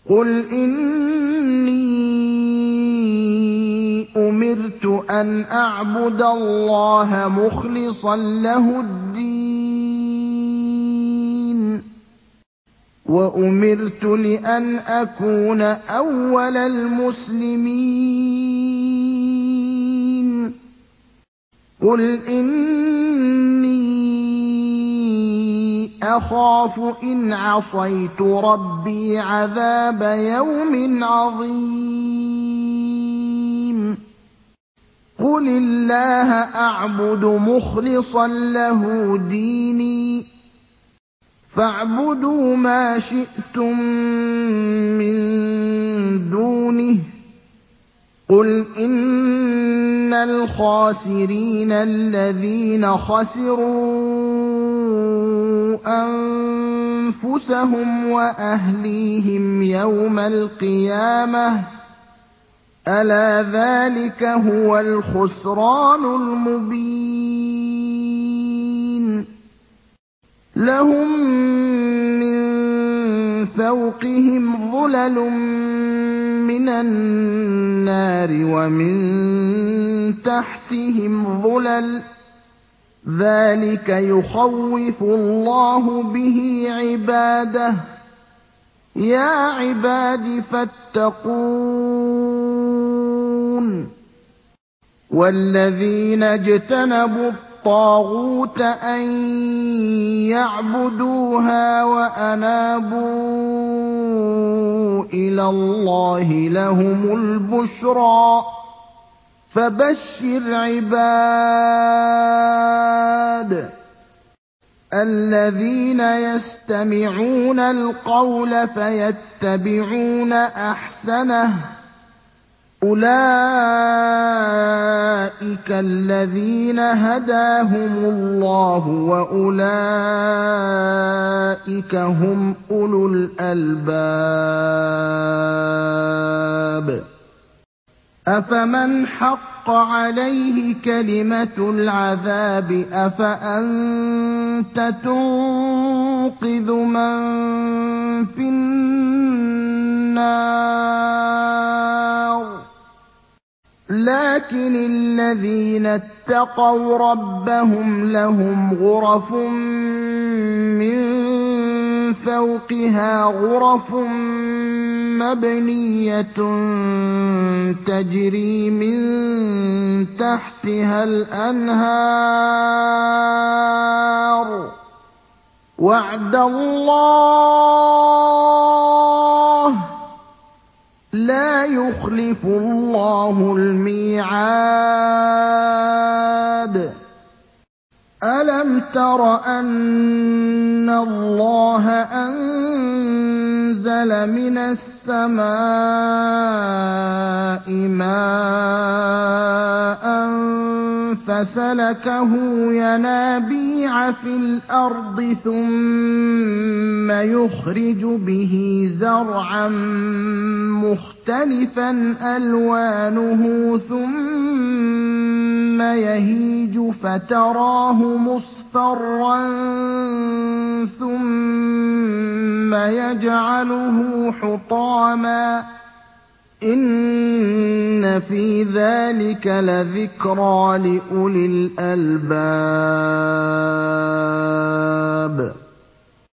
قُلْ إِنِّي أُمِرْتُ أَنْ أَعْبُدَ اللَّهَ مُخْلِصًا لَّهُ الدِّينَ وَأُمِرْتُ لِأَنْ أَكُونَ أَوَّلَ الْمُسْلِمِينَ قُلْ إِنِّي أَخَافُ إِنْ عَصَيْتُ رَبِّي عَذَابَ يَوْمٍ عَظِيمٍ قُلِ اللَّهَ أَعْبُدُ مُخْلِصًا لَّهُ دِينِي فَاعْبُدُوا مَا شِئْتُم مِّن دُونِهِ ۗ قُلْ إِنَّ الْخَاسِرِينَ الَّذِينَ خَسِرُوا أَنفُسَهُمْ وَأَهْلِيهِمْ يَوْمَ الْقِيَامَةِ ۗ أَلَا ذَٰلِكَ هُوَ الْخُسْرَانُ الْمُبِينُ لَهُم مِّن فَوْقِهِمْ ظُلَلٌ مِّنَ النَّارِ وَمِن تَحْتِهِمْ ظُلَلٌ ۚ ذَٰلِكَ يُخَوِّفُ اللَّهُ بِهِ عِبَادَهُ ۚ يَا عِبَادِ فَاتَّقُونِ وَالَّذِينَ اجْتَنَبُوا الطَّاغُوتَ أَن يَعْبُدُوهَا وَأَنَابُوا إِلَى اللَّهِ لَهُمُ الْبُشْرَىٰ ۚ فَبَشِّرْ عِبَادِ الَّذِينَ يَسْتَمِعُونَ الْقَوْلَ فَيَتَّبِعُونَ أَحْسَنَهُ ۚ أُولَٰئِكَ الَّذِينَ هَدَاهُمُ اللَّهُ ۖ وَأُولَٰئِكَ هُمْ أُولُو الْأَلْبَابِ أَفَمَنْ حَقَّ عَلَيْهِ كَلِمَةُ الْعَذَابِ أَفَأَنتَ تُنقِذُ مَن فِي النَّارِ لَٰكِنِ الَّذِينَ اتَّقَوْا رَبَّهُمْ لَهُمْ غُرَفٌ مِّن فَوْقِهَا غُرَفٌ مَّبْنِيَّةٌ تَجْرِي مِن تَحْتِهَا الْأَنْهَارُ ۖ وَعْدَ اللَّهِ ۖ لَا يُخْلِفُ اللَّهُ الْمِيعَادَ أَلَمْ تَرَ أَنَّ اللَّهَ أَنزَلَ مِنَ السَّمَاءِ مَاءً فَسَلَكَهُ يَنَابِيعَ فِي الْأَرْضِ ثُمَّ يُخْرِجُ بِهِ زَرْعًا مُّخْتَلِفًا أَلْوَانُهُ ثُمَّ يَهِيجُ فَتَرَاهُ مُصْفَرًّا ثُمَّ يَجْعَلُهُ حُطَامًا ۚ إِنَّ فِي ذَٰلِكَ لَذِكْرَىٰ لِأُولِي الْأَلْبَابِ